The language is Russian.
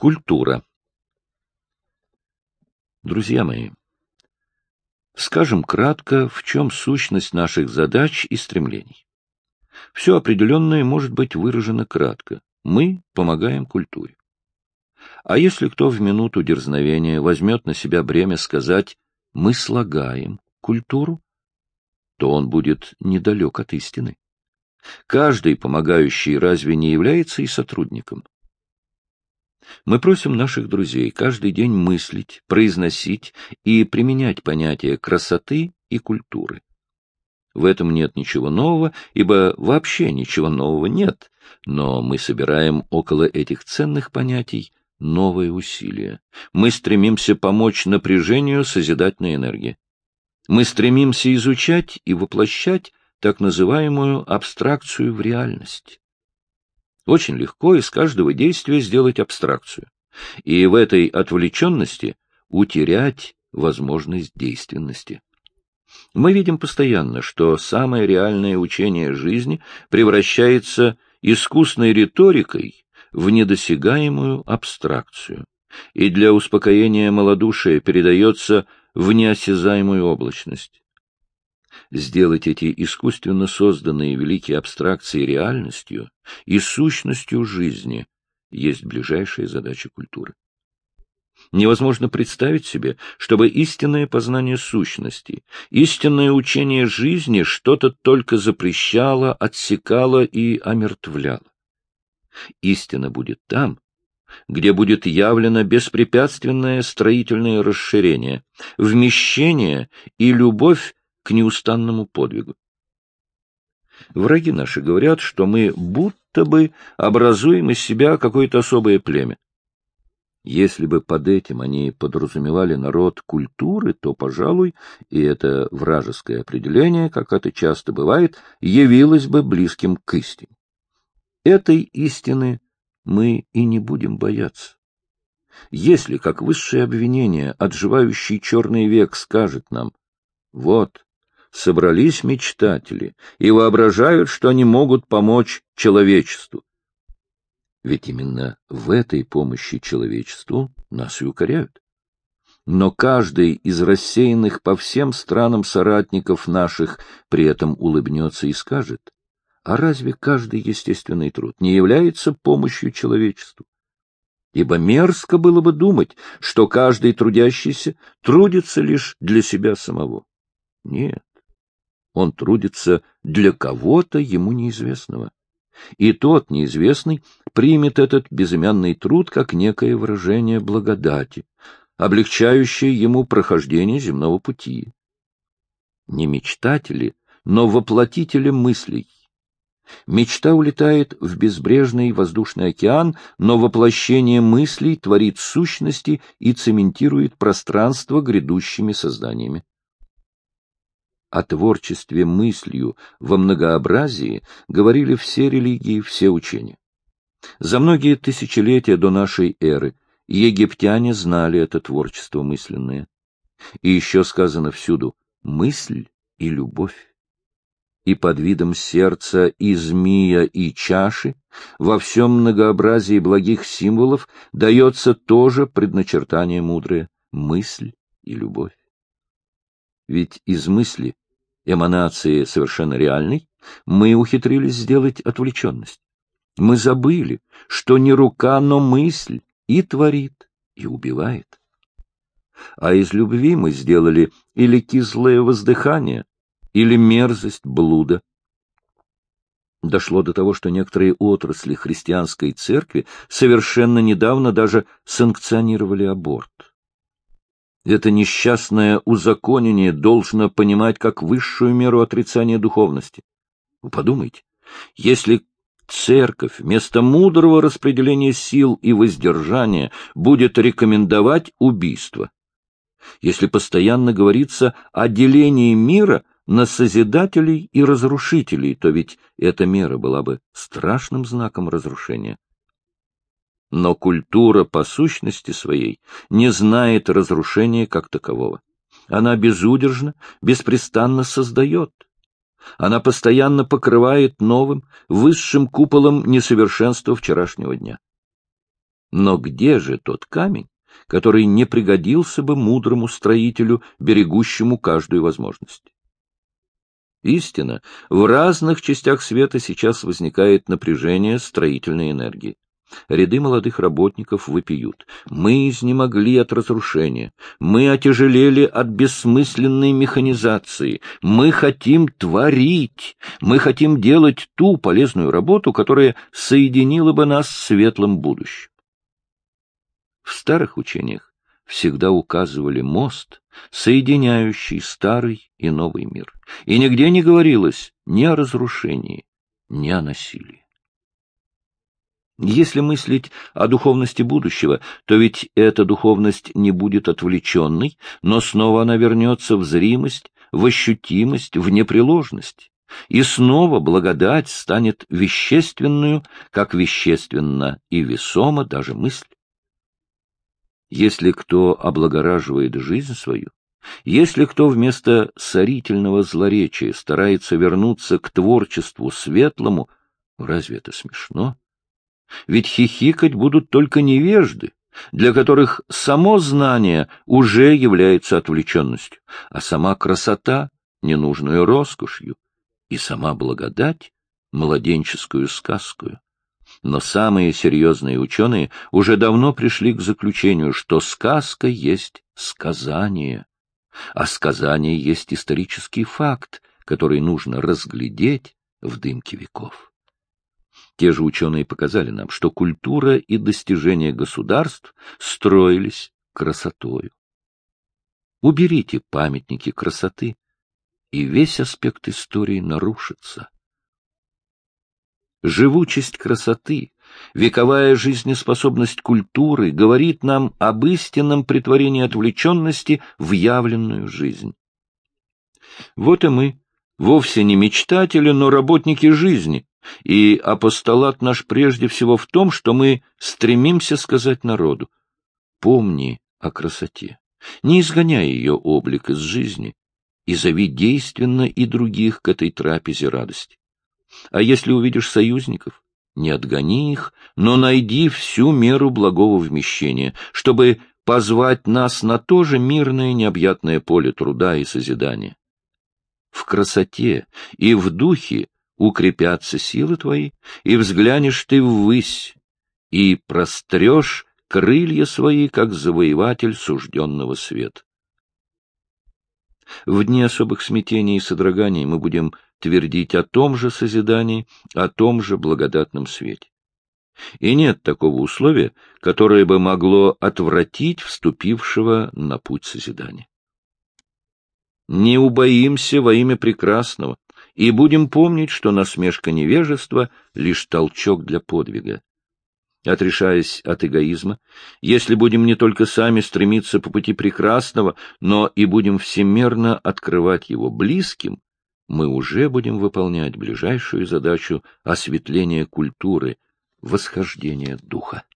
Культура. Друзья мои, скажем кратко, в чем сущность наших задач и стремлений. Все определенное может быть выражено кратко. Мы помогаем культуре. А если кто в минуту дерзновения возьмет на себя бремя сказать «мы слагаем культуру», то он будет недалек от истины. Каждый помогающий разве не является и сотрудником? Мы просим наших друзей каждый день мыслить, произносить и применять понятия красоты и культуры. В этом нет ничего нового, ибо вообще ничего нового нет, но мы собираем около этих ценных понятий новые усилия. Мы стремимся помочь напряжению созидательной энергии. Мы стремимся изучать и воплощать так называемую абстракцию в реальность. Очень легко из каждого действия сделать абстракцию, и в этой отвлеченности утерять возможность действенности. Мы видим постоянно, что самое реальное учение жизни превращается искусной риторикой в недосягаемую абстракцию, и для успокоения малодушия передается в неосязаемую облачность. Сделать эти искусственно созданные великие абстракции реальностью и сущностью жизни есть ближайшая задача культуры. Невозможно представить себе, чтобы истинное познание сущности, истинное учение жизни что-то только запрещало, отсекало и омертвляло. Истина будет там, где будет явлено беспрепятственное строительное расширение, вмещение и любовь к неустанному подвигу. Враги наши говорят, что мы будто бы образуем из себя какое-то особое племя. Если бы под этим они подразумевали народ культуры, то, пожалуй, и это вражеское определение, как это часто бывает, явилось бы близким к истине. Этой истины мы и не будем бояться. Если, как высшее обвинение, отживающий черный век скажет нам: вот, собрались мечтатели и воображают, что они могут помочь человечеству. Ведь именно в этой помощи человечеству нас и укоряют. Но каждый из рассеянных по всем странам соратников наших при этом улыбнется и скажет: а разве каждый естественный труд не является помощью человечеству? Ибо мерзко было бы думать, что каждый трудящийся трудится лишь для себя самого. Нет, он трудится для кого-то ему неизвестного. И тот, неизвестный, примет этот безымянный труд как некое выражение благодати, облегчающее ему прохождение земного пути. Не мечтатели, но воплотители мыслей. Мечта улетает в безбрежный воздушный океан, но воплощение мыслей творит сущности и цементирует пространство грядущими созданиями. О творчестве мыслью во многообразии говорили все религии, все учения. За многие тысячелетия до нашей эры египтяне знали это творчество мысленное. И еще сказано всюду «мысль и любовь». И под видом сердца, и змея, и чаши во всем многообразии благих символов дается тоже предначертание мудрое — мысль и любовь. Ведь из мысли, эманации совершенно реальной, мы ухитрились сделать отвлеченность. Мы забыли, что не рука, но мысль и творит, и убивает. А из любви мы сделали или кислое воздыхание, или мерзость блуда. Дошло до того, что некоторые отрасли христианской церкви совершенно недавно даже санкционировали аборт. Это несчастное узаконение должно понимать как высшую меру отрицания духовности. Вы подумайте, если церковь вместо мудрого распределения сил и воздержания будет рекомендовать убийство, если постоянно говорится о делении мира на созидателей и разрушителей, то ведь эта мера была бы страшным знаком разрушения. Но культура по сущности своей не знает разрушения как такового. Она безудержно, беспрестанно создает. Она постоянно покрывает новым, высшим куполом несовершенства вчерашнего дня. Но где же тот камень, который не пригодился бы мудрому строителю, берегущему каждую возможность? Истинно, в разных частях света сейчас возникает напряжение строительной энергии. Ряды молодых работников вопиют. Мы изнемогли от разрушения, мы отяжелели от бессмысленной механизации, мы хотим творить, мы хотим делать ту полезную работу, которая соединила бы нас с светлым будущим. В старых учениях всегда указывали мост, соединяющий старый и новый мир, и нигде не говорилось ни о разрушении, ни о насилии. Если мыслить о духовности будущего, то ведь эта духовность не будет отвлеченной, но снова она вернется в зримость, в ощутимость, в непреложность, и снова благодать станет вещественную, как вещественна и весома даже мысль. Если кто облагораживает жизнь свою, если кто вместо сорительного злоречия старается вернуться к творчеству светлому, разве это смешно? Ведь хихикать будут только невежды, для которых само знание уже является отвлеченностью, а сама красота — ненужную роскошью, и сама благодать — младенческую сказкою. Но самые серьезные ученые уже давно пришли к заключению, что сказка есть сказание, а сказание есть исторический факт, который нужно разглядеть в дымке веков. Те же ученые показали нам, что культура и достижения государств строились красотою. Уберите памятники красоты, и весь аспект истории нарушится. Живучесть красоты, вековая жизнеспособность культуры говорит нам об истинном претворении отвлеченности в явленную жизнь. Вот и мы, вовсе не мечтатели, но работники жизни, и апостолат наш прежде всего в том, что мы стремимся сказать народу: помни о красоте, не изгоняй ее облик из жизни, и зови действенно и других к этой трапезе радости. А если увидишь союзников, не отгони их, но найди всю меру благого вмещения, чтобы позвать нас на то же мирное необъятное поле труда и созидания. В красоте и в духе укрепятся силы твои, и взглянешь ты ввысь, и прострешь крылья свои, как завоеватель сужденного света. В дни особых смятений и содроганий мы будем твердить о том же созидании, о том же благодатном свете. И нет такого условия, которое бы могло отвратить вступившего на путь созидания. Не убоимся во имя прекрасного, и будем помнить, что насмешка невежества — лишь толчок для подвига. Отрешаясь от эгоизма, если будем не только сами стремиться по пути прекрасного, но и будем всемерно открывать его близким, мы уже будем выполнять ближайшую задачу осветления культуры, восхождения духа.